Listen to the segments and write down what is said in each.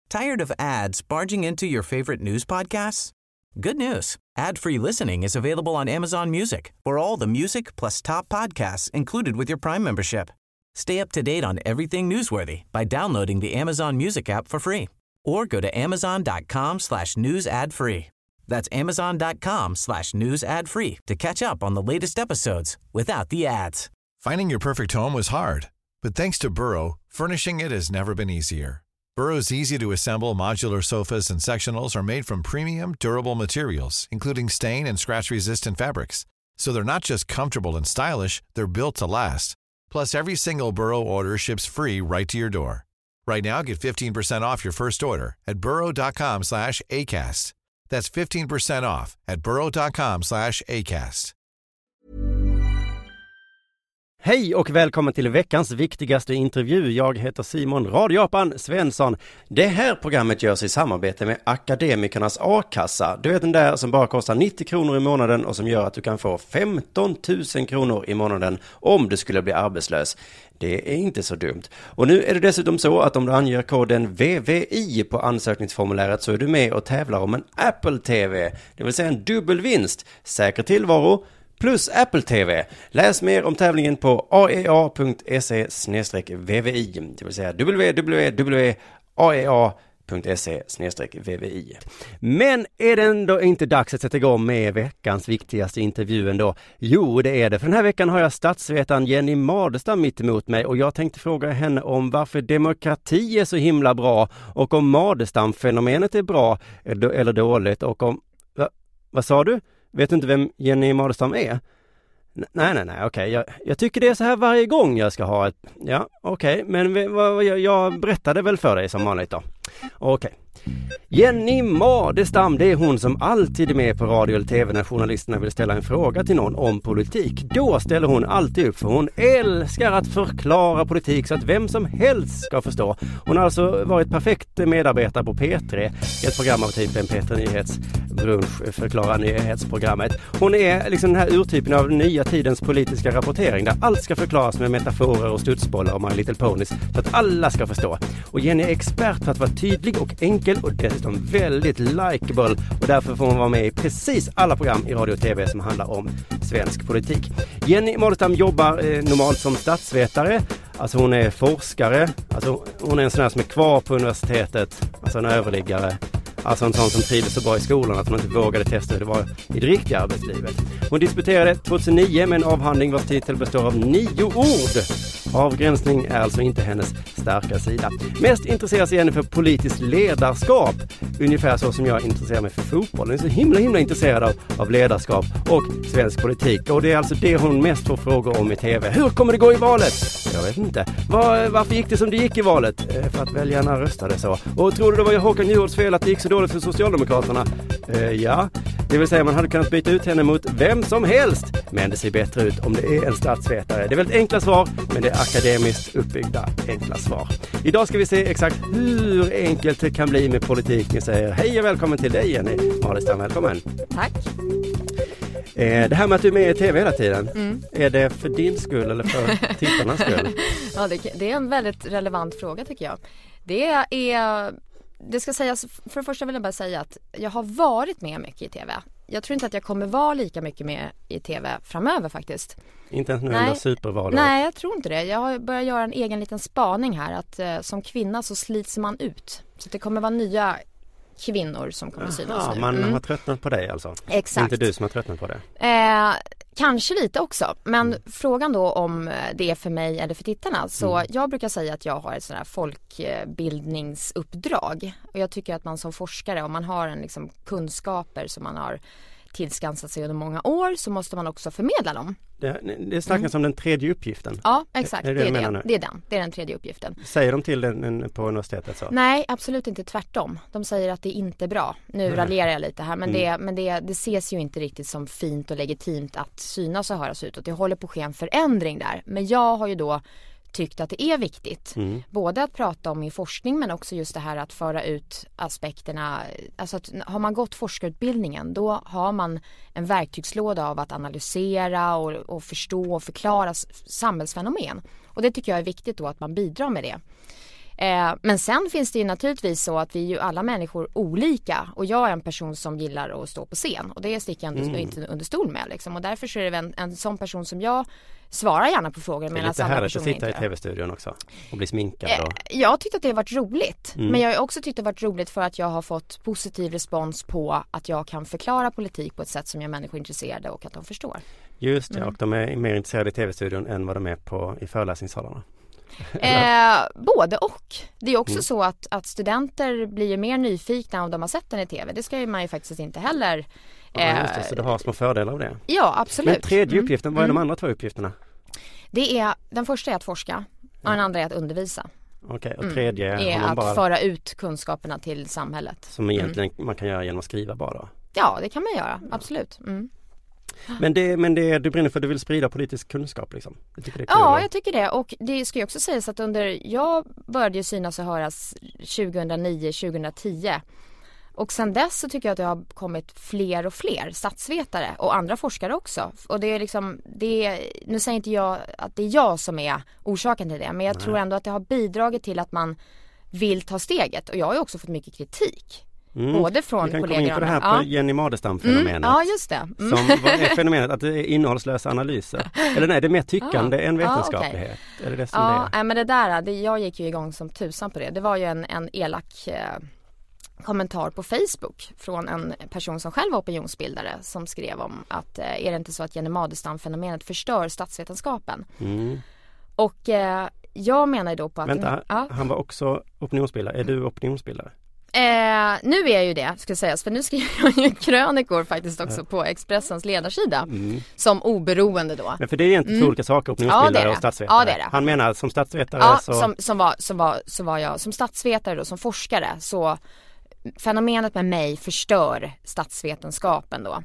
Tired of ads barging into your favorite news podcasts? Good news. Ad-free listening is available on Amazon Music for all the music plus top podcasts included with your Prime membership. Stay up to date on everything newsworthy by downloading the Amazon Music app for free or go to amazon.com/news ad free. That's amazon.com/news ad free to catch up on the latest episodes without the ads. Finding your perfect home was hard, but thanks to Burrow, furnishing it has never been easier. Burrow's easy-to-assemble modular sofas and sectionals are made from premium, durable materials, including stain and scratch-resistant fabrics. So they're not just comfortable and stylish, they're built to last. Plus, every single Burrow order ships free right to your door. Right now, get 15% off your first order at burrow.com/ACAST. That's 15% off at burrow.com/ACAST. Hej och välkommen till veckans viktigaste intervju. Jag heter Simon Radioapan Svensson. Det här programmet görs i samarbete med Akademikernas A-kassa. Du vet den där som bara kostar 90 kronor i månaden och som gör att du kan få 15 000 kronor i månaden om du skulle bli arbetslös. Det är inte så dumt. Och nu är det dessutom så att om du anger koden VVI på ansökningsformuläret så är du med och tävlar om en Apple TV. Det vill säga en dubbelvinst, säker tillvaro plus Apple TV. Läs mer om tävlingen på aea.se/VVI. Det vill säga www.aea.se/VVI. Men är det ändå inte dags att sätta igång med veckans viktigaste intervju ändå? Jo, det är det. För den här veckan har jag statsvetaren Jenny Madestam mitt emot mig och jag tänkte fråga henne om varför demokrati är så himla bra och om Madestam-fenomenet är bra eller dåligt och om... Vad sa du? Vet du inte vem Jenny Madestam är? Nej, okej. Jag tycker det är så här varje gång jag ska ha ett... Ja, okej. Men jag berättade väl för dig som vanligt då. Okej. Jenny Madestam, det är hon som alltid är med på radio eller tv när journalisterna vill ställa en fråga till någon om politik. Då ställer hon alltid upp för hon älskar att förklara politik så att vem som helst ska förstå. Hon har alltså varit perfekt medarbetare på P3, ett program av typen P3 Nyhetsbrunch förklarar nyhetsprogrammet. Hon är liksom den här urtypen av nya tidens politiska rapportering där allt ska förklaras med metaforer och studsbollar och My Little Ponies så att alla ska förstå. Och Jenny är expert på att vara tydlig och enkel och dessutom väldigt likeable och därför får hon vara med i precis alla program i radio och tv som handlar om svensk politik. Jenny Madestam jobbar normalt som statsvetare, alltså hon är forskare, alltså hon är en sån här som är kvar på universitetet, alltså en överliggare. Alltså en sån som trivdes så bra i skolan att hon inte vågade testa hur det var i det riktiga arbetslivet. Hon disputerade 2009 med en avhandling vars titel består av 9 ord. Avgränsning är alltså inte hennes starka sida. Mest intresserar sig henne för politiskt ledarskap. Ungefär så som jag intresserar mig för fotboll. Hon är så himla intresserad av ledarskap och svensk politik. Och det är alltså det hon mest får frågor om i tv. Hur kommer det gå i valet? Jag vet inte. Varför gick det som det gick i valet? För att väljarna röstade så. Och tror du det var Håkan Juholts fel att det gick så dåligt för Socialdemokraterna? Ja, det vill säga man hade kunnat byta ut henne mot vem som helst. Men det ser bättre ut om det är en statsvetare. Det är väldigt enkla svar, men det är akademiskt uppbyggda enkla svar. Idag ska vi se exakt hur enkelt det kan bli med politik. Vi säger hej och välkommen till dig Jenny Madestam, välkommen. Tack. Det här med att du är med i tv hela tiden, är det för din skull eller för tittarnas skull? Ja, det är en väldigt relevant fråga tycker jag. Det ska sägas, för det första vill jag bara säga att jag har varit med mycket i tv. Jag tror inte att jag kommer vara lika mycket med i tv framöver faktiskt. Inte ens nu under supervalet? Nej, jag tror inte det. Jag har börjat göra en egen liten spaning här. Att som kvinna så slits man ut. Så det kommer vara nya kvinnor som kommer synas nu. Man har tröttnat på dig alltså? Exakt. Inte du som har tröttnat på det? Kanske lite också. Men frågan då om det är för mig eller för tittarna. Så jag brukar säga att jag har ett sådant här folkbildningsuppdrag. Och jag tycker att man som forskare, om man har en liksom kunskaper som man har tillskansat sig under många år, så måste man också förmedla dem. Det snackas om den tredje uppgiften. Ja, exakt. Det är den tredje uppgiften. Säger de till den på universitetet så? Nej, absolut inte, tvärtom. De säger att det inte är bra. Nu raljerar jag lite här, men det ses ju inte riktigt som fint och legitimt att synas och höras utåt. Det håller på att ske en förändring där. Men jag har ju då tyckt att det är viktigt. Både att prata om i forskning, men också just det här att föra ut aspekterna. Alltså att har man gått forskarutbildningen, då har man en verktygslåda av att analysera och förstå och förklara samhällsfenomen. Och det tycker jag är viktigt då, att man bidrar med det. Men sen finns det ju naturligtvis så att vi är ju alla människor olika, och jag är en person som gillar att stå på scen, och det sticker jag inte under stol med liksom. Och därför så är det en sån person som jag svarar gärna på frågor. Det är lite härligt att sitta i tv-studion också och bli sminkad. Jag tyckte att det har varit roligt, men jag har också tyckt att det har varit roligt för att jag har fått positiv respons på att jag kan förklara politik på ett sätt som gör människor intresserade och att de förstår. Just det, och de är mer intresserade i tv-studion än vad de är i föreläsningssalarna. Både och. Det är också så att studenter blir ju mer nyfikna om de har sett den i tv. Det ska man ju faktiskt inte heller. Just det, så du har små fördelar av det. Ja, absolut. Men tredje uppgiften, vad är de andra 2 uppgifterna? Den första är att forska och den andra är att undervisa. Okej, och tredje är att föra ut kunskaperna till samhället. Som egentligen man kan göra genom att skriva bara då? Ja, det kan man göra, absolut. Men det du brinner för, du vill sprida politisk kunskap liksom? Jag tycker det är kul. Ja, jag tycker det. Och det ska ju också sägas att jag började ju synas och höras 2009-2010. Och sen dess så tycker jag att det har kommit fler och fler statsvetare och andra forskare också. Och det är liksom, nu säger inte jag att det är jag som är orsaken till det, men jag tror ändå att det har bidragit till att man vill ta steget. Och jag har ju också fått mycket kritik. Både från kollegor och andra. Vi kan komma in på det här på Jenny Madestam-fenomenet. Ja, just det. Som är fenomenet att det är innehållslösa analyser. Eller nej, det är mer tyckande än vetenskaplighet. Okay. Är det som det är? Men det där, jag gick ju igång som tusan på det. Det var ju en elak kommentar på Facebook från en person som själv var opinionsbildare, som skrev om att är det inte så att Jenny Madestam-fenomenet förstör statsvetenskapen? Och jag menar ju då på att... Vänta, han var också opinionsbildare. Är du opinionsbildare? Nu är jag ju det, ska sägas, för nu skriver jag ju krönikor faktiskt också på Expressens ledarsida som oberoende då. Men för det är egentligen två olika saker, opinionsbildare och statsvetare. Ja, det är det. Han menar som statsvetare så var jag som statsvetare då, som forskare, så fenomenet med mig förstör statsvetenskapen då.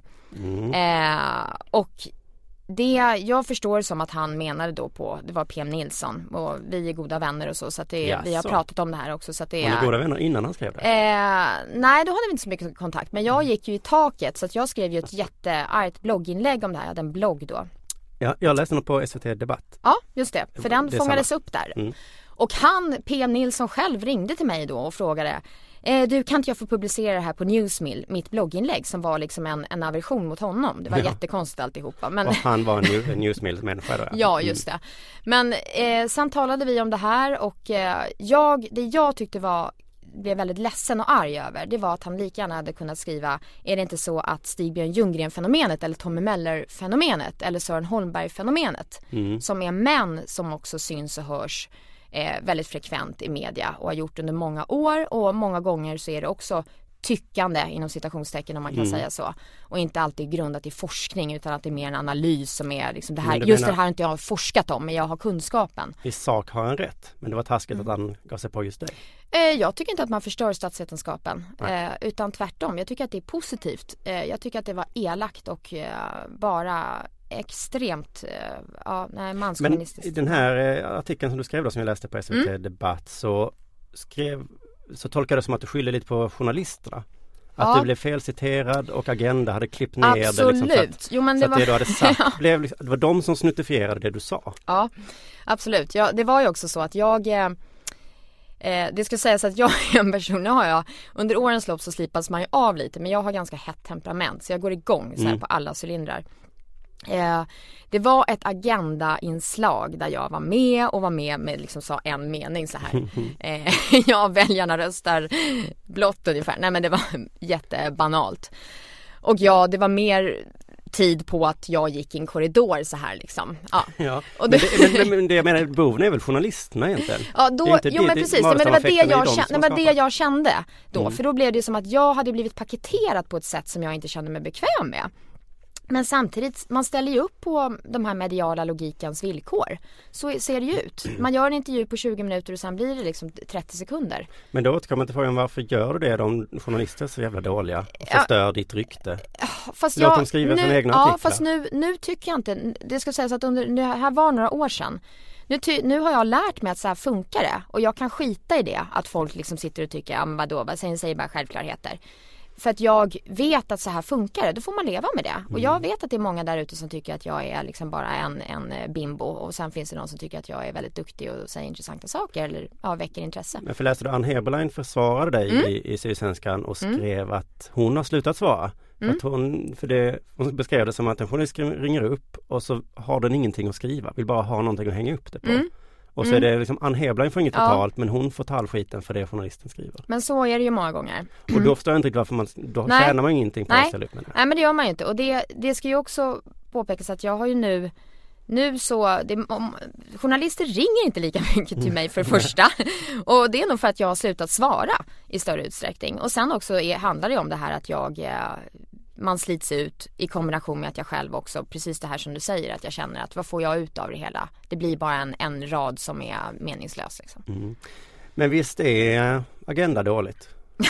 Och det jag förstår som att han menade då på, det var PM Nilsson, och vi är goda vänner och så att vi har pratat om det här också, så att det är... Var ni goda vänner innan han skrev det? Nej, då hade vi inte så mycket kontakt, men jag gick ju i taket, så att jag skrev ju ett jätteargt blogginlägg om det här. Jag hade en blogg då. Ja, jag läste något på SVT Debatt. Ja, just det, för den fångades upp där. Och PM Nilsson själv ringde till mig då och frågade: du, kan inte jag få publicera det här på Newsmill, mitt blogginlägg, som var liksom en aversion mot honom. Det var jättekonstigt alltihopa. Men... Och han var en Newsmill-människa då? Ja, just det. Men sen talade vi om det här, och det jag tyckte blev väldigt ledsen och arg över, det var att han lika gärna hade kunnat skriva: är det inte så att Stig-Björn Ljunggren-fenomenet eller Tommy Möller-fenomenet eller Sören Holmberg-fenomenet, som är män som också syns och hörs väldigt frekvent i media och har gjort under många år, och många gånger så är det också tyckande inom citationstecken, om man kan säga så, och inte alltid grundat i forskning, utan att det är mer en analys som är liksom det här, det här har inte jag forskat om, men jag har kunskapen. I sak har han rätt, men det var taskigt att han gav sig på just det. Jag tycker inte att man förstör statsvetenskapen, utan tvärtom. Jag tycker att det är positivt. Jag tycker att det var elakt och bara extremt manskommunistiskt. Men i den här artikeln som du skrev då, som jag läste på SVT Debatt, så tolkade det som att du skyller lite på journalisterna. Att du blev felciterad och Agenda hade klippt ner det. Absolut. Det liksom, så att det du hade sagt det var de som snuttifierade det du sa. Ja, absolut. Ja, det var ju också så att det ska sägas att jag är en person, under årens lopp så slipas man ju av lite, men jag har ganska hett temperament, så jag går igång så här på alla cylindrar. Det var ett Agenda-inslag där jag var med med liksom sa en mening så här. Ja, väljarna röstar blått ungefär. Nej, men det var jättebanalt. Och det var mer tid på att jag gick i en korridor så här liksom. Ja. Och men det jag menar, boven är väl journalisterna egentligen? Ja, men precis. Men det var det jag kände då. För då blev det som att jag hade blivit paketerad på ett sätt som jag inte kände mig bekväm med. Men samtidigt, man ställer ju upp på de här mediala logikens villkor. Så ser det ju ut. Man gör en intervju på 20 minuter och sen blir det liksom 30 sekunder. Men då återkommer man till frågan, varför gör du det? De journalister är så jävla dåliga och förstör ditt rykte. Fast låt dem skriva sina egna artiklar. Ja, fast nu tycker jag inte. Det ska sägas att det här var några år sedan. Nu har jag lärt mig att så här funkar det. Och jag kan skita i det. Att folk liksom sitter och tycker, vad säger bara självklarheter. för att jag vet att så här funkar det, då får man leva med det. Och jag vet att det är många där ute som tycker att jag är liksom bara en bimbo. Och sen finns det någon som tycker att jag är väldigt duktig och säger intressanta saker eller väcker intresse. Men för läste du Ann Heberlein försvarade dig i Sydsvenskan och skrev att hon har slutat svara. Att hon beskrev det som att en journalist ringer upp och så har den ingenting att skriva. Vill bara ha någonting att hänga upp det på. Och så är det liksom, Ann Heberlein får inget betalt, men hon får ta all skiten för det journalisten skriver. Men så är det ju många gånger. Och då förstår jag inte varför då tjänar man ingenting på att ställa upp med det. Nej, men det gör man ju inte. Och det ska ju också påpekas att jag har ju nu så, journalister ringer inte lika mycket till mig för det första. Och det är nog för att jag har slutat svara i större utsträckning. Och sen också handlar det om det här att man slits ut i kombination med att jag själv också, precis det här som du säger, att jag känner att vad får jag ut av det hela? Det blir bara en rad som är meningslös. Liksom. Men visst är Agenda dåligt?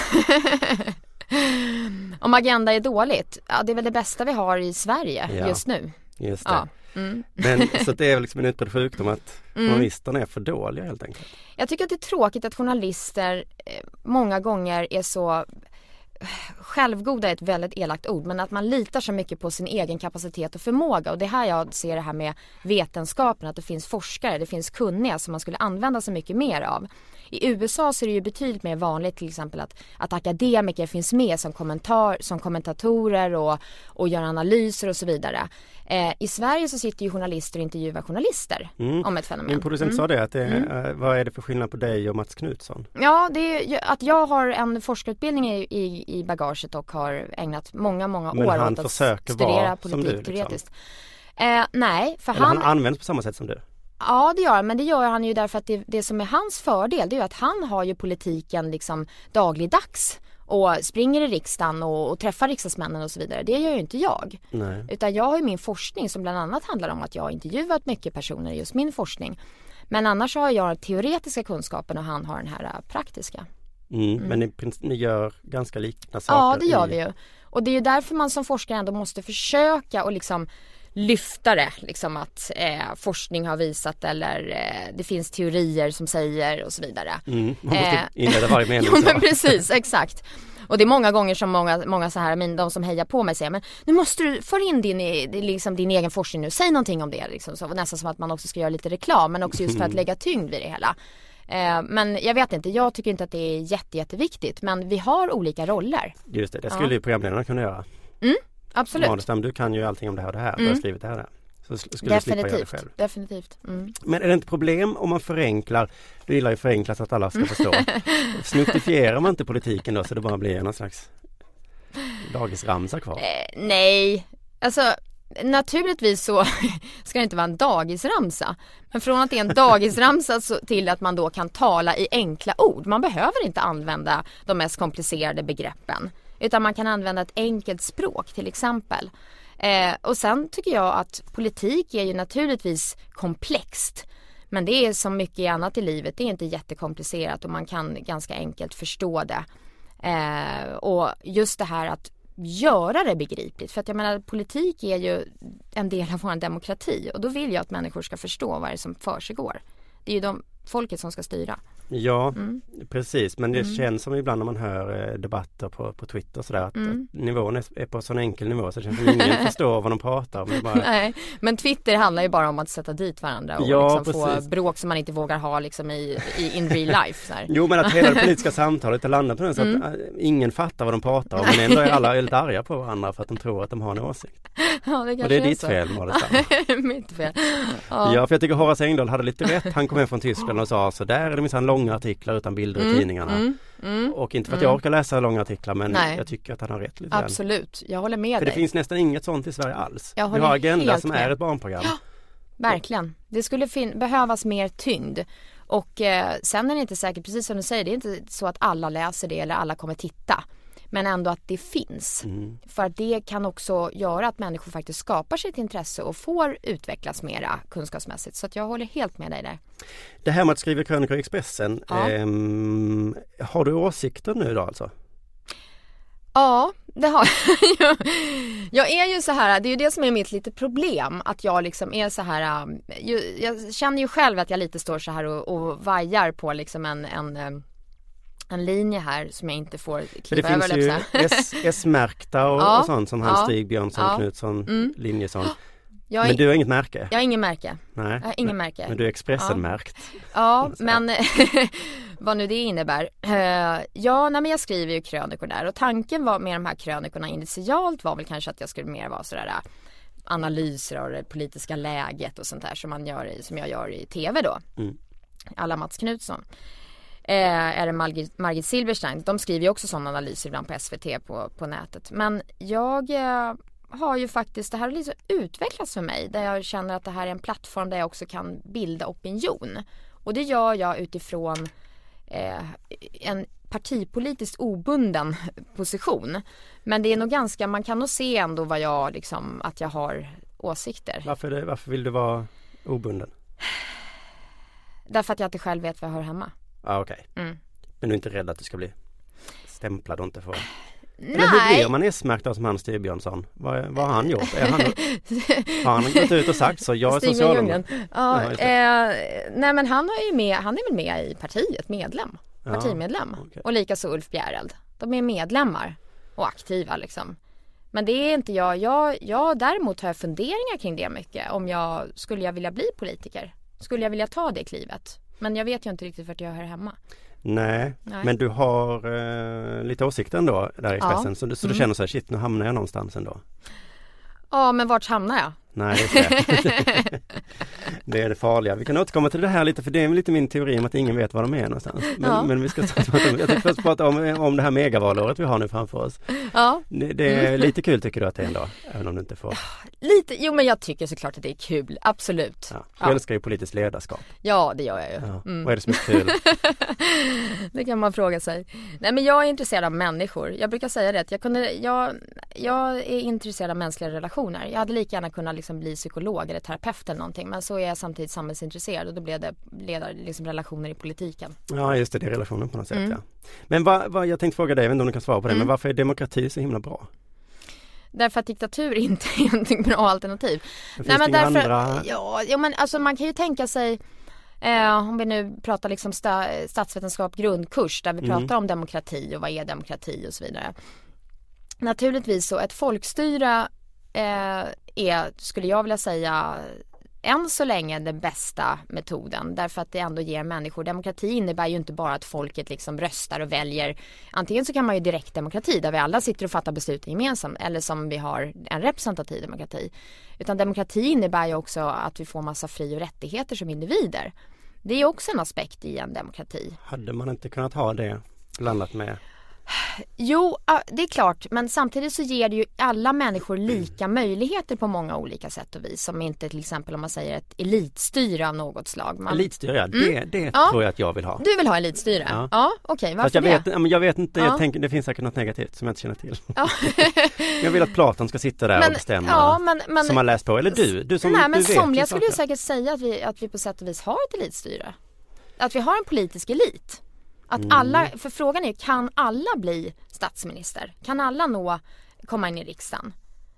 Om Agenda är dåligt? Ja, det är väl det bästa vi har i Sverige just nu. Just det. Ja. Men så det är liksom en utbredd sjukdom att journalisterna är för dåliga helt enkelt. Jag tycker att det är tråkigt att journalister många gånger är så... Självgoda är ett väldigt elakt ord, men att man litar så mycket på sin egen kapacitet och förmåga. Och det här jag ser det här med vetenskapen, att det finns forskare, det finns kunniga som man skulle använda så mycket mer av. I USA så är det ju betydligt mer vanligt till exempel att akademiker finns med som kommentatorer och gör analyser och så vidare. I Sverige så sitter ju journalister och intervjuar journalister om ett fenomen. Min producent sa det, att vad är det för skillnad på dig och Mats Knutsson? Ja, det är att jag har en forskarutbildning i bagaget och har ägnat många år åt att studera politik teoretiskt. Nej, för han används på samma sätt som du? Ja, det gör han, men det gör han ju därför att det som är hans fördel, det är ju att han har ju politiken liksom dagligdags och springer i riksdagen och träffar riksdagsmännen och så vidare. Det gör ju inte jag. Nej. Utan jag har ju min forskning som bland annat handlar om att jag har intervjuat mycket personer i just min forskning. Men annars har jag teoretiska kunskapen och han har den här praktiska. Men ni gör ganska liknande saker. Ja, det gör vi ju. Och det är ju därför man som forskare ändå måste försöka och liksom lyfta det, liksom att forskning har visat eller det finns teorier som säger och så vidare. Man måste inleda varje mening. Ja, men precis, exakt. Och det är många gånger som många så här, de som hejar på mig säger, men nu måste du föra in din egen forskning nu, säg någonting om det. Liksom. Så nästan som att man också ska göra lite reklam, men också just för att lägga tyngd vid det hela. Men jag vet inte, jag tycker inte att det är jätteviktigt, men vi har olika roller. Just det skulle ju programledarna kunna göra. Absolut. Madestam, du kan ju allting om det här och det här. Du har skrivit det här. Så skulle du slippa göra det själv. Definitivt. Men är det inte problem om man förenklar? Du gillar ju förenklat så att alla ska förstå. Snuttifierar man inte politiken då så det bara blir någon slags dagisramsa kvar? Nej, alltså naturligtvis så ska det inte vara en dagisramsa. Men från att det är en dagisramsa till att man då kan tala i enkla ord. Man behöver inte använda de mest komplicerade begreppen. Utan man kan använda ett enkelt språk till exempel. Och sen tycker jag att politik är ju naturligtvis komplext. Men det är som mycket annat i livet. Det är inte jättekomplicerat och man kan ganska enkelt förstå det. Och just det här att göra det begripligt. För att jag menar, politik är ju en del av vår demokrati. Och då vill jag att människor ska förstå vad det är som försiggår. Det är ju folket som ska styra. Ja, precis. Men det känns som ibland när man hör debatter på Twitter och sådär att nivån är på sån enkel nivå så det känns som ingen förstår vad de pratar om. Bara... Nej, men Twitter handlar ju bara om att sätta dit varandra och liksom få bråk som man inte vågar ha liksom in real life. Så här. Jo, men att hela det politiska samtalet landar på den så att ingen fattar vad de pratar om, men ändå är alla väldigt arga på varandra för att de tror att de har en åsikt. Ja, det och det är ditt fel, mitt fel. Ja, för jag tycker Horace Engdahl hade lite rätt. Han kom hem från Tyskland och sa så där är det minsann långa artiklar utan bilder i tidningarna. Och inte för att jag orkar läsa långa artiklar, men jag tycker att han har rätt lite. Absolut, jag håller med för dig. Det finns nästan inget sånt i Sverige alls. Vi har Agenda som är ett barnprogram. Ja, verkligen. Det skulle behövas mer tyngd. Och sen är det inte säkert, precis som du säger, det är inte så att alla läser det eller alla kommer titta. Men ändå att det finns. För att det kan också göra att människor faktiskt skapar sitt intresse och får utvecklas mera kunskapsmässigt. Så att jag håller helt med dig där. Det här med att skriva krönikor i Expressen. Har du åsikter nu då alltså? Ja, det har jag. Jag är ju så här, det är ju det som är mitt lite problem. Att jag liksom är så här, jag känner ju själv att jag lite står så här och vajar på liksom en linje här som jag inte får kliva För det över. finns ju S-märkta och sånt som han Stig Björnsson, Knutsson, Linjesson. Men du har inget märke? Jag har ingen märke. Nej. Jag har ingen märke. Men du är Expressen-märkt. Ja, men vad nu det innebär. Men jag skriver ju krönikor där. Och tanken var med de här krönikorna initialt var väl kanske att jag skulle mer vara sådär analyser av det politiska läget och sånt där som jag gör i tv då. Alla Mats Knutsson. Eller Margit Silverstein. De skriver ju också sådana analyser ibland på SVT på nätet. Men jag har ju faktiskt, det här har liksom utvecklats för mig. Där jag känner att det här är en plattform där jag också kan bilda opinion. Och det gör jag utifrån en partipolitiskt obunden position. Men det är nog ganska, man kan nog se ändå vad jag liksom, att jag har åsikter. Varför vill du vara obunden? Därför att jag inte själv vet var jag hör hemma. Okej. Men du är inte rädd att du ska bli stämplad och inte få... Nej. Eller hur blir man S-märkt som han Stig Björnsson? Vad har han gjort? Har han gått ut och sagt så? Jag är socialdemokrat. Nej, men han är väl med i partiet, partimedlem. Okay. Och likaså Ulf Bjäreld. De är medlemmar och aktiva liksom. Men det är inte jag däremot har jag funderingar kring det mycket. Skulle jag vilja bli politiker? Skulle jag vilja ta det klivet? Men jag vet ju inte riktigt vart jag hör hemma. Nej. Men du har lite åsikter ändå där i Expressen. Så du känner så här, shit, nu hamnar jag någonstans ändå. Ja, men vart hamnar jag? Nej, det är det farliga. Vi kan återkomma till det här lite, för det är lite min teori om att ingen vet var de är någonstans. Men vi ska jag tänkte först prata om det här megavalåret vi har nu framför oss. Ja. Det är lite kul, tycker du att det är ändå, även om du inte får... Men jag tycker såklart att det är kul, absolut. Jag älskar ju politiskt ledarskap. Ja, det gör jag ju. Vad är det som är kul? Det kan man fråga sig. Nej, men jag är intresserad av människor. Jag brukar säga det, att jag är intresserad av mänskliga relationer. Jag hade lika gärna kunnat liksom bli psykolog eller terapeut eller någonting, men så är jag samtidigt samhällsintresserad och då blev det liksom relationer i politiken. Ja, just det är relationen på något sätt, ja. Men vad jag tänkte fråga dig, jag vet inte om du kan svara på det, men varför är demokrati så himla bra? Därför att diktatur inte är en bra alternativ. Nej, men därför, men alltså man kan ju tänka sig om vi nu pratar liksom statsvetenskap grundkurs där vi pratar om demokrati och vad är demokrati och så vidare. Naturligtvis så ett folkstyre skulle jag vilja säga än så länge den bästa metoden, därför att det ändå ger människor. Demokrati innebär ju inte bara att folket liksom röstar och väljer. Antingen så kan man ju direktdemokrati där vi alla sitter och fattar beslut gemensamt, eller som vi har en representativ demokrati. Utan demokrati innebär ju också att vi får massa fri- och rättigheter som individer. Det är också en aspekt i en demokrati. Hade man inte kunnat ha det blandat med? Jo, det är klart, men samtidigt så ger det ju alla människor lika möjligheter på många olika sätt och vis, som inte till exempel om man säger ett elitstyre av något slag. Elitstyre, det tror jag att jag vill ha. Du vill ha elitstyre? Ja, okej, varför det? Jag vet inte, jag tänker det finns säkert något negativt som jag inte känner till. Ja. Jag vill att Platon ska sitta där och bestämma, som har läst på, eller du som nej, men du vet. Somliga skulle ju säkert säga att vi på sätt och vis har ett elitstyre. Att vi har en politisk elit. Att alla, för frågan är, kan alla bli statsminister? Kan alla komma in i riksdagen?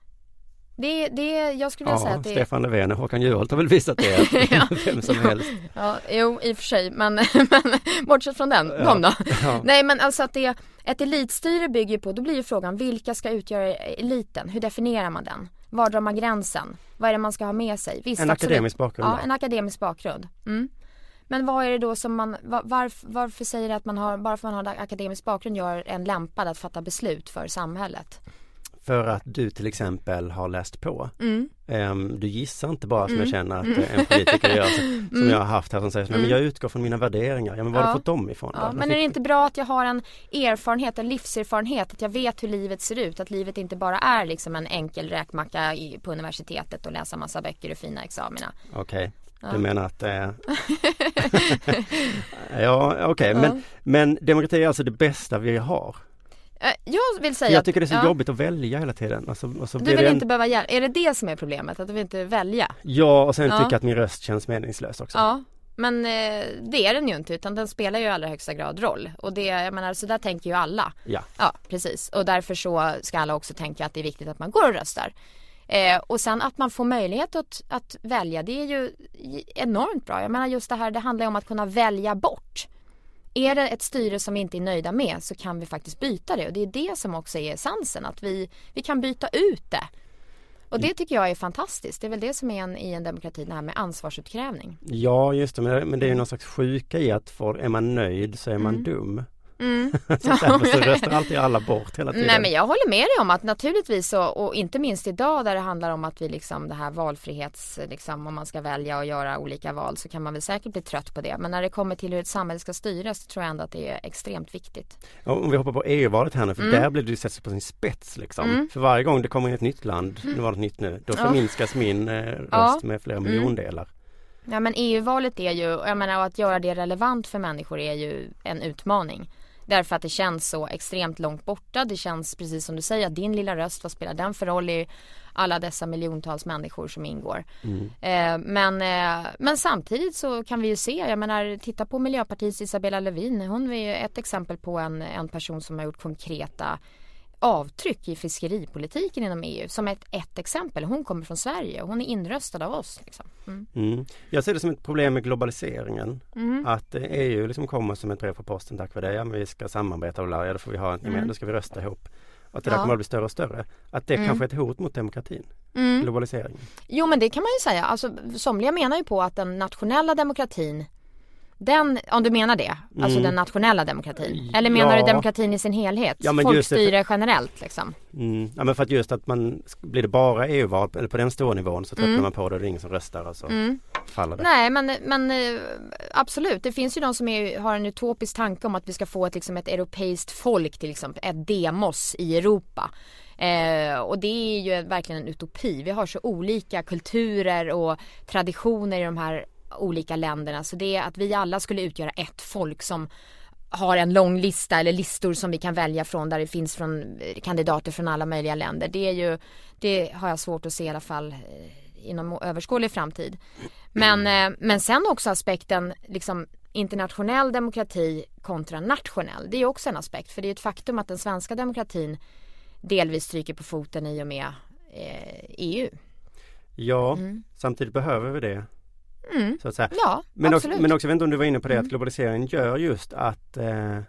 Jag skulle vilja säga att det är... Stefan Löfven och Håkan Juholt har väl visat det. Vem som helst. Ja, jo, i och för sig. Men bortsett från dem då. Ja. Nej, men alltså att ett elitstyre bygger på, då blir ju frågan, vilka ska utgöra eliten? Hur definierar man den? Var drar man gränsen? Vad är det man ska ha med sig? Visst, en akademisk bakgrund. Ja, en akademisk bakgrund. Men vad är det då som man, varför säger det att man har, bara för att man har akademisk bakgrund gör en lämpad att fatta beslut för samhället? För att du till exempel har läst på. Du gissar inte bara som jag känner att en politiker gör, som jag har haft här som säger, men jag utgår från mina värderingar. Ja, men var har du fått dem ifrån? Ja, men är det inte bra att jag har en erfarenhet, en livserfarenhet, att jag vet hur livet ser ut, att livet inte bara är liksom en enkel räkmacka på universitetet och läsa massa böcker och fina examina? Okej. Ja. Du menar att ja, okej. Men demokrati är alltså det bästa vi har. Jag vill säga, jag tycker det är så jobbigt att välja hela tiden. Alltså, du vill inte behöva hjälp. Är det som är problemet? Att du vill inte välja? Ja, och sen tycker jag att min röst känns meningslös också. Ja, men det är den ju inte, utan den spelar ju i allra högsta grad roll. Och det, jag menar, så där tänker ju alla. Ja, precis. Och därför så ska alla också tänka att det är viktigt att man går och röstar. Och sen att man får möjlighet att välja, det är ju enormt bra. Jag menar just det här, det handlar om att kunna välja bort. är det ett styre som vi inte är nöjda med så kan vi faktiskt byta det. Och det är det som också är essensen, att vi kan byta ut det. Och det tycker jag är fantastiskt. Det är väl det som är i en demokrati, det här med ansvarsutkrävning. Ja, just det. Men det är ju någon slags sjuka i att är man nöjd så är man dum. Så därför så röstar alltid alla bort hela tiden. Nej, men jag håller med dig om att naturligtvis och inte minst idag där det handlar om att vi liksom det här valfrihets liksom, om man ska välja och göra olika val så kan man väl säkert bli trött på det. Men när det kommer till hur ett samhälle ska styras så tror jag ändå att det är extremt viktigt. Ja, om vi hoppar på EU-valet här nu, för där blir det ju sett på sin spets liksom. För varje gång det kommer in ett nytt land, nu var det nytt nu, då förminskas min röst med flera miljondelar. Ja, men EU-valet är ju, jag menar, att göra det relevant för människor är ju en utmaning. Därför att det känns så extremt långt borta. Det känns precis som du säger att din lilla röst, vad spelar den för roll i alla dessa miljontals människor som ingår. Men samtidigt så kan vi ju se, jag menar, titta på Miljöpartiets Isabella Lövin. Hon är ju ett exempel på en person som har gjort konkreta avtryck i fiskeripolitiken inom EU. Som ett exempel. Hon kommer från Sverige och hon är inröstad av oss. Liksom. Jag ser det som ett problem med globaliseringen. Att EU liksom kommer som ett brev på posten tack för det. Ja, men vi ska samarbeta och då får vi ha då ska vi rösta ihop. Att det där kommer att bli större och större. Att det kanske är ett hot mot demokratin. Globaliseringen. Jo, men det kan man ju säga. Alltså, somliga menar ju på att den nationella demokratin om du menar det, alltså den nationella demokratin. Eller menar du demokratin i sin helhet? Ja, folkstyre generellt liksom. Ja, men för att just att blir det bara EU-val eller på den stora nivån så tröttnar man på det och det är ingen som röstar och så faller det. Nej, men absolut. Det finns ju de som har en utopisk tanke om att vi ska få ett europeiskt folk till exempel, ett demos i Europa. Och det är ju verkligen en utopi. Vi har så olika kulturer och traditioner i de här olika länderna, så det är att vi alla skulle utgöra ett folk som har en lång lista eller listor som vi kan välja från där det finns från kandidater från alla möjliga länder. Det har jag svårt att se i alla fall inom överskådlig framtid. Men sen också aspekten liksom internationell demokrati kontra nationell. Det är också en aspekt, för det är ett faktum att den svenska demokratin delvis stryker på foten i och med EU. Ja, samtidigt behöver vi det. Så att säga. Ja, men också, jag vet inte om du var inne på det att globaliseringen gör just att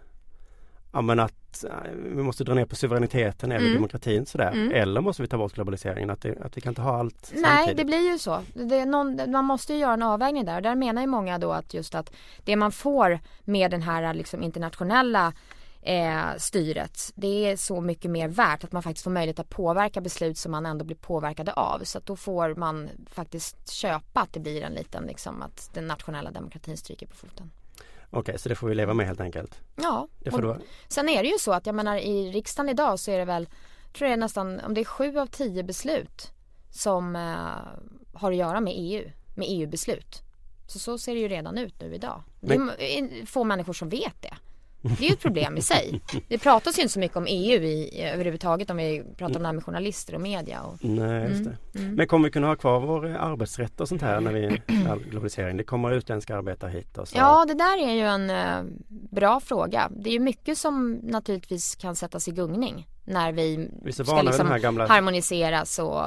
vi måste dra ner på suveräniteten eller demokratin sådär. Eller måste vi ta bort globaliseringen, att vi kan inte ha allt samtidigt. Nej, det blir ju så. Man måste ju göra en avvägning där. Och där menar ju många då att just att det man får med den här liksom internationella styret, det är så mycket mer värt att man faktiskt får möjlighet att påverka beslut som man ändå blir påverkade av, så att då får man faktiskt köpa att det blir en liten liksom, att den nationella demokratin stryker på foten. Okej, så det får vi leva med helt enkelt. Ja, sen är det ju så att jag menar i riksdagen idag så är det väl, tror jag nästan, om det är 7 av 10 beslut som har att göra med EU-beslut. Så ser det ju redan ut nu idag. Det är få människor som vet det. Det är ju ett problem i sig. Det pratas ju inte så mycket om EU överhuvudtaget om vi pratar om det här med journalister och media. Nej, just det. Men kommer vi kunna ha kvar vår arbetsrätt och sånt här när vi globalisering? Det kommer utländska arbetare hit och så. Ja, det där är ju en bra fråga. Det är ju mycket som naturligtvis kan sättas i gungning när vi ska liksom harmoniseras och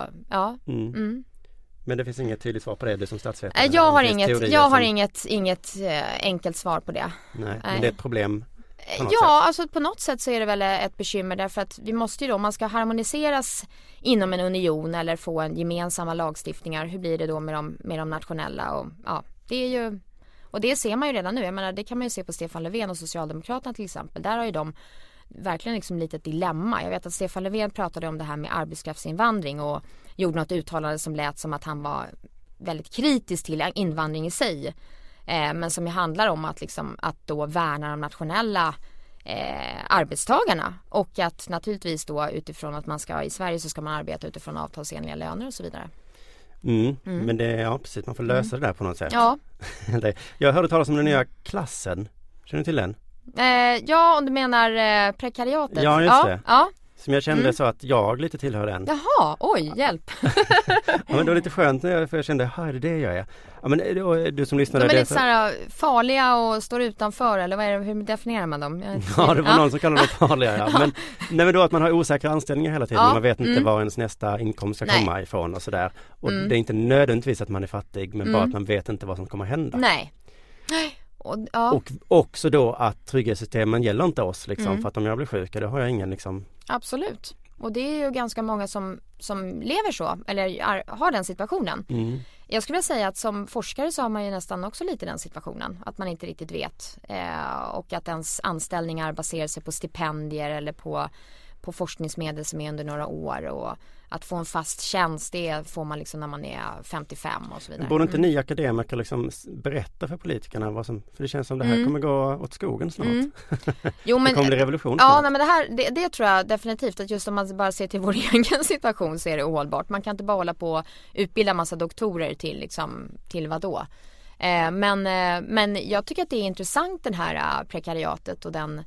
Men det finns inget tydligt svar på det, du som statsvetare? Jag har inget enkelt svar på det. Nej, men det är ett problem. Alltså på något sätt så är det väl ett bekymmer, därför att vi måste ju då, om man ska harmoniseras inom en union eller få en gemensamma lagstiftningar, hur blir det då med de nationella? Och det är ju, och det ser man ju redan nu. Jag menar, det kan man ju se på Stefan Löfven och Socialdemokraterna till exempel. Där har ju de verkligen liksom lite ett dilemma. Jag vet att Stefan Löfven pratade om det här med arbetskraftsinvandring och gjorde något uttalande som lät som att han var väldigt kritisk till invandring i sig. Men som ju handlar om att då värna de nationella arbetstagarna, och att naturligtvis då utifrån att man ska i Sverige så ska man arbeta utifrån avtalsenliga löner och så vidare. Men det precis, man får lösa det där på något sätt. Ja. Jag hörde talas om den nya klassen. Känner du till den? Om du menar prekariatet. Ja, just det. Ja. Som jag kände så att jag lite tillhör den. Jaha, oj, hjälp. Men det var lite skönt för jag kände, är det jag är? Ja, men du som lyssnade. De är lite så här farliga och står utanför, eller vad är det, hur definierar man dem? Ja, det var någon som kallade dem farliga, ja. Men då att man har osäkra anställningar hela tiden. Man vet inte var ens nästa inkomst ska komma ifrån och sådär. Och det är inte nödvändigtvis att man är fattig, men bara att man vet inte vad som kommer hända. Nej. Och också då att trygghetssystemen gäller inte oss liksom, för att om jag blir sjuk, då har jag ingen liksom... Absolut. Och det är ju ganska många som lever så, eller har den situationen. Jag skulle vilja säga att som forskare så har man ju nästan också lite den situationen. Att man inte riktigt vet. Och att ens anställningar baserar sig på stipendier eller på forskningsmedel som är under några år. Och att få en fast tjänst, det får man liksom när man är 55 och så vidare. Borde inte ni akademiker liksom berätta för politikerna vad som... För det känns som det här kommer gå åt skogen snart. Jo, men, det kommer bli revolution snart. Ja, nej, men det tror jag definitivt att just om man bara ser till vår egen situation så är det ohållbart. Man kan inte bara hålla på och utbilda massa doktorer till vadå. Men jag tycker att det är intressant den här prekariatet och den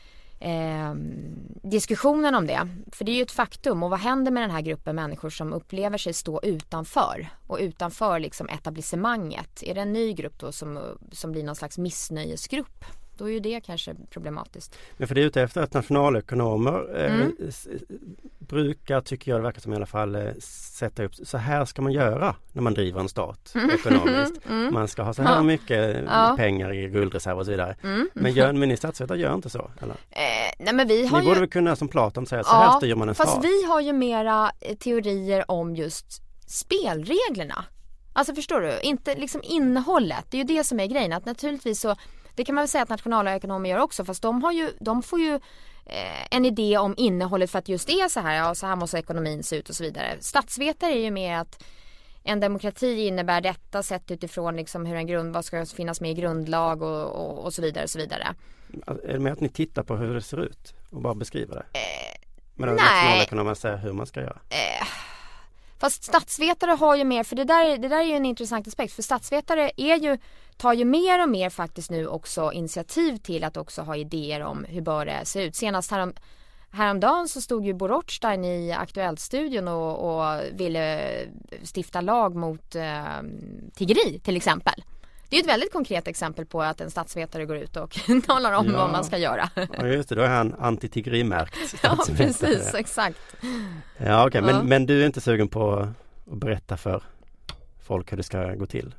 diskussionen om det. För det är ju ett faktum. Och vad händer med den här gruppen människor som upplever sig stå utanför och utanför liksom etablissemanget? Är det en ny grupp då som blir någon slags missnöjesgrupp? Då är ju det kanske problematiskt. Men för det är ute efter att nationalekonomer brukar, tycker jag det verkar som i alla fall, sätta upp så här ska man göra när man driver en stat ekonomiskt. Man ska ha så här mycket pengar i guldreserv och så vidare. Men ni statsvetare gör inte så, eller? Nej, men vi har ni borde väl kunna som Platon säga så här styr man en stat. Fast vi har ju mera teorier om just spelreglerna. Alltså förstår du? Inte liksom innehållet. Det är ju det som är grejen. Att naturligtvis så, det kan man väl säga att nationalekonomer gör också, fast de får ju en idé om innehållet för att just det är så här, ja, så här måste ekonomin se ut och så vidare. Statsvetare är ju mer att en demokrati innebär detta sett utifrån liksom hur vad ska finnas med i grundlag och så vidare och så vidare. Är det med att ni tittar på hur det ser ut och bara beskriver det? Men nationalekonomer säger hur man ska göra? Fast statsvetare har ju mer, för det där är ju en intressant aspekt, för statsvetare tar ju mer och mer faktiskt nu också initiativ till att också ha idéer om hur bör det se ut. Senast häromdagen så stod ju Bo Rothstein i Aktuellt-studion och ville stifta lag mot tiggeri till exempel. Det är ett väldigt konkret exempel på att en statsvetare går ut och talar om vad man ska göra. Ja, just det, då är han anti-tiggerimärkt. Ja, precis, exakt. Ja, okej. Men du är inte sugen på att berätta för folk hur det ska gå till?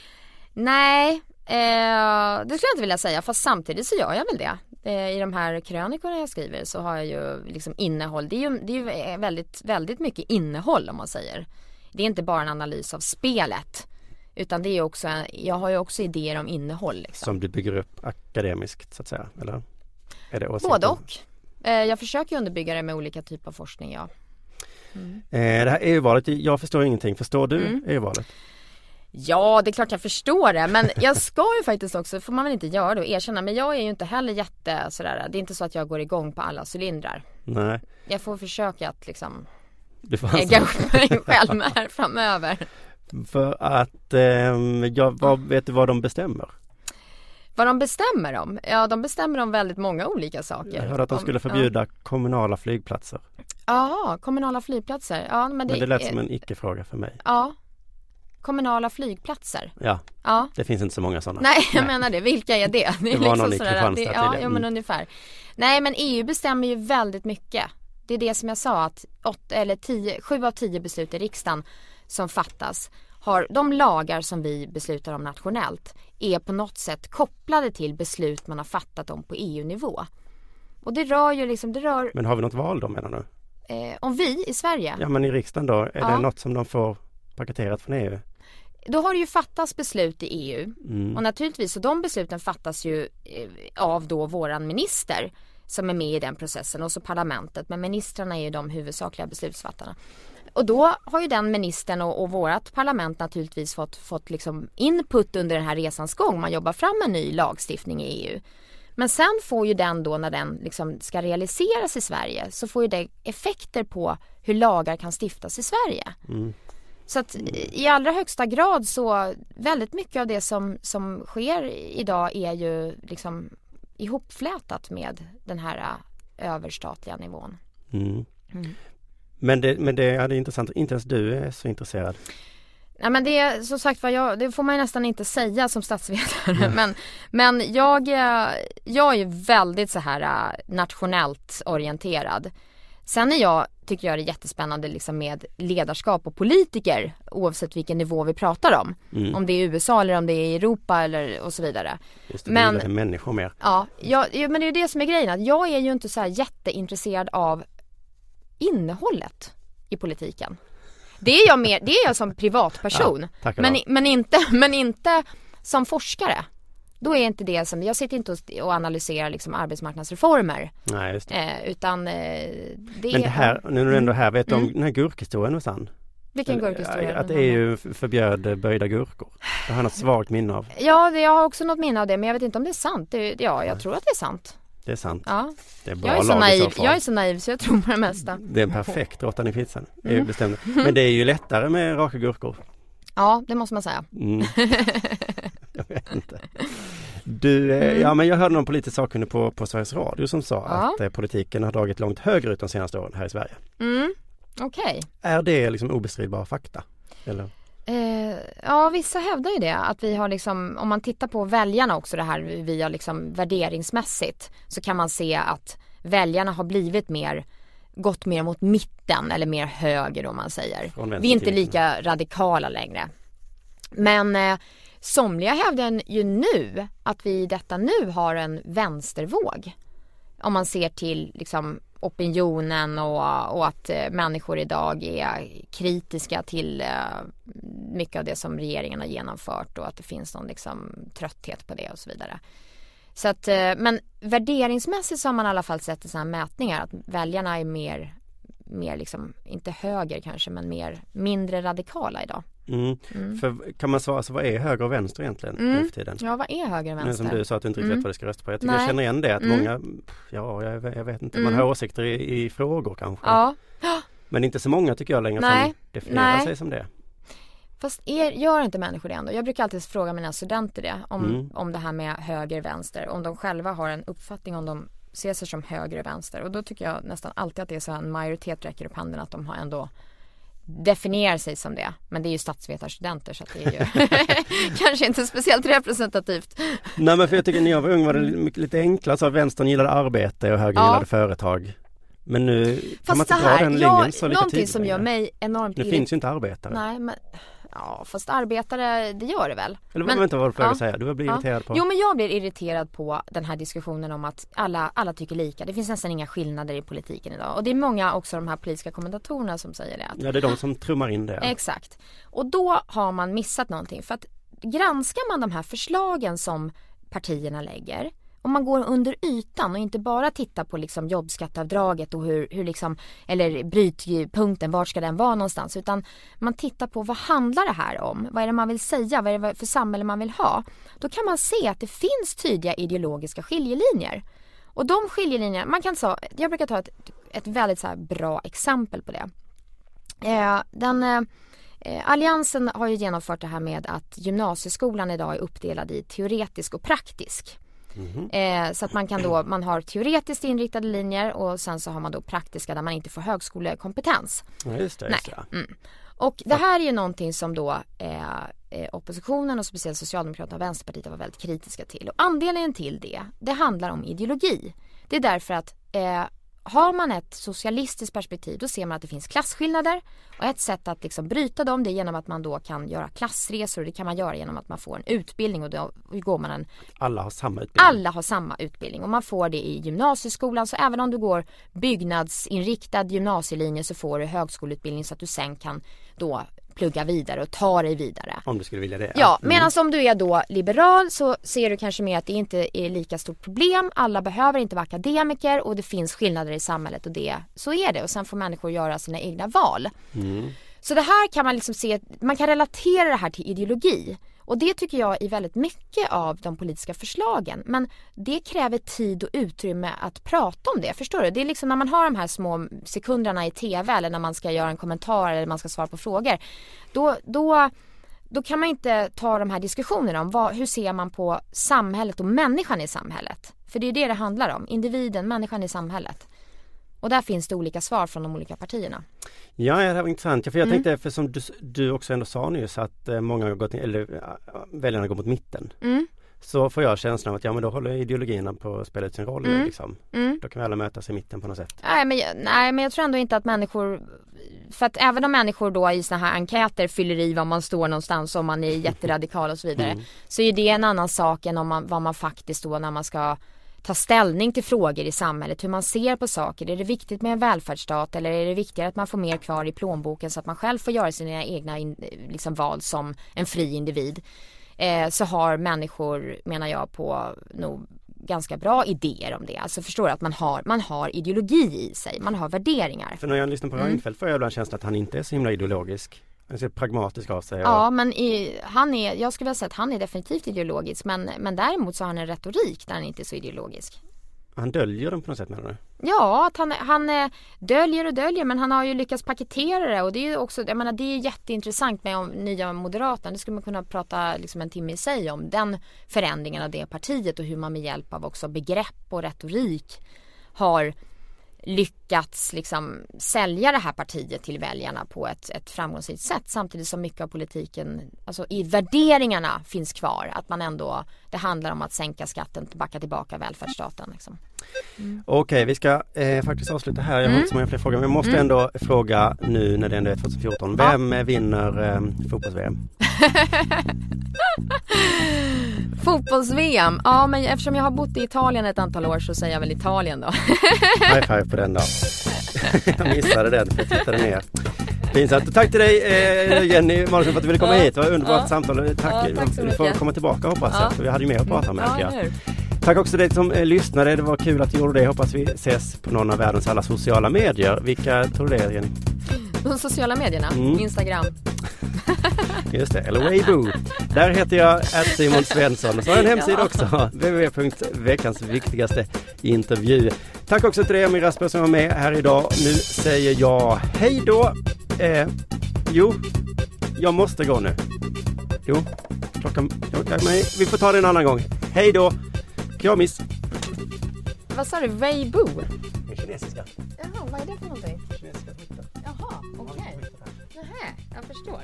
Nej, det skulle jag inte vilja säga. Fast samtidigt så gör jag väl det. I de här krönikorna jag skriver så har jag ju liksom innehåll. Det är ju väldigt, väldigt mycket innehåll om man säger. Det är inte bara en analys av spelet. Utan det är också, jag har ju också idéer om innehåll. Liksom. Som du bygger upp akademiskt så att säga, eller? Är det både och. Jag försöker underbygga det med olika typer av forskning, ja. Det här EU-valet, jag förstår ingenting. Förstår du EU-valet? Ja, det är klart jag förstår det. Men jag ska ju faktiskt också, får man väl inte göra då, erkänna. Men jag är ju inte heller sådär. Det är inte så att jag går igång på alla cylindrar. Nej. Jag får försöka att liksom ägga upp mig själv med här framöver. För att, vet du vad de bestämmer? Vad de bestämmer om? Ja, de bestämmer om väldigt många olika saker. Jag hörde att de skulle förbjuda kommunala flygplatser. Ja, kommunala flygplatser. Ja, men det lät som en icke-fråga för mig. Ja, kommunala flygplatser. Ja, det finns inte så många sådana. Nej, jag menar det. Vilka är det? Det var någon i Kristianstad. Ja, men ungefär. Nej, men EU bestämmer ju väldigt mycket. Det är det som jag sa, att 7 av 10 beslut i riksdagen som fattas har de lagar som vi beslutar om nationellt är på något sätt kopplade till beslut man har fattat om på EU-nivå. Och det rör ju liksom, Men har vi något val då, menar du? Om vi i Sverige? Ja, men i riksdagen då, är det något som de får paketerat från EU? Då har det ju fattats beslut i EU. Och naturligtvis, så de besluten fattas ju av då våran minister som är med i den processen, och så parlamentet. Men ministrarna är ju de huvudsakliga beslutsfattarna. Och då har ju den ministern och vårat parlament naturligtvis fått liksom input under den här resans gång. Man jobbar fram en ny lagstiftning i EU. Men sen får ju den då, när den liksom ska realiseras i Sverige, så får ju det effekter på hur lagar kan stiftas i Sverige. Så att i allra högsta grad så väldigt mycket av det som sker idag är ju liksom ihopflätat med den här överstatliga nivån. Men det är intressant. Inte ens du är så intresserad. Ja, men det är så sagt, det får man ju nästan inte säga som statsvetare. Men jag är väldigt så här nationellt orienterad. Sen tycker jag det är jättespännande liksom med ledarskap och politiker oavsett vilken nivå vi pratar om. Om det är USA eller om det är Europa eller och så vidare. Just det, men det är människor mer. Ja, men det är ju det som är grejen. Att jag är ju inte så här jätteintresserad av innehållet i politiken. Det är jag som privatperson. Ja, men inte som forskare. Då är inte det som, jag sitter inte och analyserar liksom arbetsmarknadsreformer. Nej, just det. Utan Men det här, nu är du ändå här, vet du om den här gurkhistorien var sann? Vilken gurkhistoria? Att EU förbjöd böjda gurkor. Det har något svagt minne av. Ja, jag har också något minne av det, men jag vet inte om det är sant. Jag tror att det är sant. Det är sant. Ja. Det är bra jag är så naiv så jag tror på det mesta. Det är en perfekt råttan i pizzan. Men det är ju lättare med raka gurkor. Ja, det måste man säga. Jag vet inte. Men jag hörde någon politisk sakkunnig på Sveriges Radio som sa att politiken har dragit långt högre ut de senaste åren här i Sverige. Okej. Är det liksom obestridbara fakta? Eller? Vissa hävdar ju det. Att vi har liksom, om man tittar på väljarna också det här via liksom värderingsmässigt, så kan man se att väljarna har blivit gått mer mot mitten eller mer höger om man säger. Vi är inte lika radikala längre. Men somliga hävdar ju nu att vi i detta nu har en vänstervåg. Om man ser till liksom opinionen och att människor idag är kritiska till mycket av det som regeringen har genomfört och att det finns någon liksom trötthet på det och så vidare. Så att, men värderingsmässigt så har man i alla fall sett i sådana mätningar att väljarna är mer liksom, inte höger kanske, men mindre radikala idag. För kan man svara, så vad är höger och vänster egentligen nu för tiden? Ja, vad är höger och vänster? Men som du sa att du inte riktigt vet vad du ska rösta på. Jag tycker jag känner igen det att många, jag vet inte, man har åsikter i frågor kanske. Ja. Men inte så många tycker jag längre som definierar sig som det. Fast gör inte människor det ändå? Jag brukar alltid fråga mina studenter det om det här med höger och vänster. Om de själva har en uppfattning om de ser sig som höger och vänster. Och då tycker jag nästan alltid att det är så en majoritet räcker upp handen att de har ändå definierar sig som det. Men det är ju statsvetarstudenter så att det är ju kanske inte speciellt representativt. Nej, men för jag tycker när jag var ung var det lite enklare. Så att vänstern gillade arbete och högern gillade företag. Men nu kan man inte dra den linjen så lite någonting som gör mig enormt det finns ju inte arbetare. Nej, men fast arbetare, det gör det väl. Eller vad inte vad du försöker säga. Du blir irriterad på. Jo, men jag blir irriterad på den här diskussionen om att alla tycker lika. Det finns nästan inga skillnader i politiken idag. Och det är många också de här politiska kommentatorerna som säger det. Ja, det är de som trummar in det. Exakt. Och då har man missat någonting. För att granskar man de här förslagen som partierna lägger, om man går under ytan och inte bara tittar på liksom jobbskatteavdraget och hur liksom, eller brytpunkten, vart ska den vara någonstans, utan man tittar på vad handlar det här om? Vad är det man vill säga? Vad är det för samhälle man vill ha? Då kan man se att det finns tydliga ideologiska skiljelinjer. Och de skiljelinjerna, jag brukar ta ett väldigt så här bra exempel på det. Alliansen har ju genomfört det här med att gymnasieskolan idag är uppdelad i teoretisk och praktisk. Så att man har teoretiskt inriktade linjer och sen så har man då praktiska där man inte får högskolekompetens. Ja, just det. Och det här är ju någonting som då oppositionen och speciellt Socialdemokraterna och Vänsterpartiet var väldigt kritiska till. Och anledningen till det handlar om ideologi. Det är därför att har man ett socialistiskt perspektiv, då ser man att det finns klasskillnader, och ett sätt att liksom bryta dem, det är genom att man då kan göra klassresor, och det kan man göra genom att man får en utbildning, och då går man alla har samma utbildning. Alla har samma utbildning, och man får det i gymnasieskolan, så även om du går byggnadsinriktad gymnasielinje så får du högskoleutbildning så att du sen kan då plugga vidare och ta dig vidare. Om du skulle vilja det. Ja, medan om du är då liberal så ser du kanske mer att det inte är lika stort problem. Alla behöver inte vara akademiker och det finns skillnader i samhället, och så är det. Och sen får människor göra sina egna val. Så det här kan man liksom se, man kan relatera det här till ideologi. Och det tycker jag är väldigt mycket av de politiska förslagen. Men det kräver tid och utrymme att prata om det. Förstår du? Det är liksom när man har de här små sekunderna i tv eller när man ska göra en kommentar eller man ska svara på frågor. Då kan man inte ta de här diskussionerna om hur ser man på samhället och människan i samhället. För det är det handlar om. Individen, människan i samhället. Och där finns det olika svar från de olika partierna. Ja, det var intressant. För jag tänkte, för som du också ändå sa nyss, att många har gått, eller väljarna går mot mitten. så får jag känslan av att men då håller ideologierna på att spela ut sin roll. Liksom. Då kan vi alla mötas i mitten på något sätt. Nej, men jag tror ändå inte att människor, för att även om människor då i såna här enkäter fyller i var man står någonstans, om man är jätteradikal och så vidare, så är det en annan sak än vad man faktiskt då när man ska ta ställning till frågor i samhället, hur man ser på saker. Är det viktigt med en välfärdsstat eller är det viktigare att man får mer kvar i plånboken så att man själv får göra sina egna liksom val som en fri individ? Så har människor, menar jag, på nog ganska bra idéer om det. Alltså förstår att man har ideologi i sig, man har värderingar. För när jag lyssnar på Reinfeldt får jag ibland känslan att han inte är så himla ideologisk. Han ser pragmatisk av sig. Ja, men jag skulle vilja säga att han är definitivt ideologisk, men däremot så har han en retorik där han inte är så ideologisk. Han döljer dem på något sätt, menar du? Ja, att han döljer, men han har ju lyckats paketera det, och det är ju också, jag menar, det är jätteintressant med nya Moderaterna. Det skulle man kunna prata liksom en timme i sig om, den förändringen av det partiet och hur man med hjälp av också begrepp och retorik har lyckats liksom sälja det här partiet till väljarna på ett framgångsrikt sätt, samtidigt som mycket av politiken, alltså i värderingarna, finns kvar. Att man ändå, det handlar om att sänka skatten, backa tillbaka välfärdsstaten liksom. Okej, vi ska faktiskt avsluta här. Jag har inte så många fler frågor, men jag måste ändå fråga nu när det ändå är 2014. Vem vinner fotbolls-VM? Fotbolls-VM? Ja, men eftersom jag har bott i Italien ett antal år så säger jag väl Italien då. High five på den då. Jag missade den, för jag tittade ner. Pinsamt. Och tack till dig Jenny Marsson för att du ville komma hit. Det var underbart samtal. Tack så mycket. Du får komma tillbaka, hoppas jag. För vi hade ju mer att prata om. Tack också till dig som lyssnade. Det var kul att du gjorde det. Hoppas vi ses på någon av världens alla sociala medier. Vilka tror du det är, Jenny? De sociala medierna? Instagram. Just det, eller Weibo. Där heter jag @Simon Svensson. Så har jag en hemsida också, www.veckans-viktigaste-intervju. Tack också till dig, Emil Rasper, som var med här idag. Nu säger jag hej då. Jag måste gå nu. Klockan... vi får ta det en annan gång. Hej då. Kramis. Vad sa du? Weibo? Kinesiska. Jaha, vad är det för någonting? Kinesiska Twitter. Jaha, okej. Nähä, jag förstår.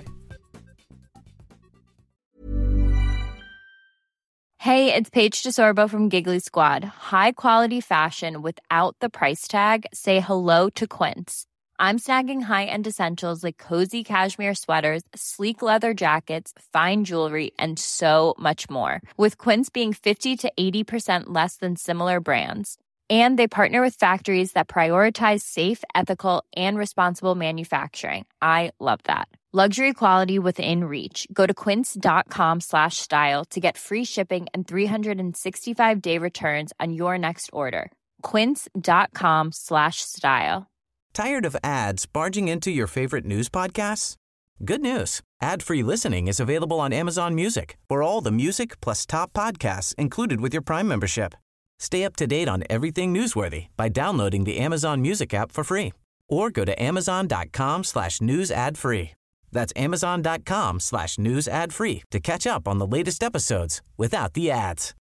Hey, it's Paige DeSorbo from Giggly Squad. High quality fashion without the price tag. Say hello to Quince. I'm snagging high-end essentials like cozy cashmere sweaters, sleek leather jackets, fine jewelry, and so much more. With Quince being 50 to 80% less than similar brands. And they partner with factories that prioritize safe, ethical, and responsible manufacturing. I love that. Luxury quality within reach. Go to quince.com/style to get free shipping and 365-day returns on your next order. Quince.com/style. Tired of ads barging into your favorite news podcasts? Good news. Ad-free listening is available on Amazon Music for all the music plus top podcasts included with your Prime membership. Stay up to date on everything newsworthy by downloading the Amazon Music app for free or go to amazon.com/news ad free. That's amazon.com/news ad free to catch up on the latest episodes without the ads.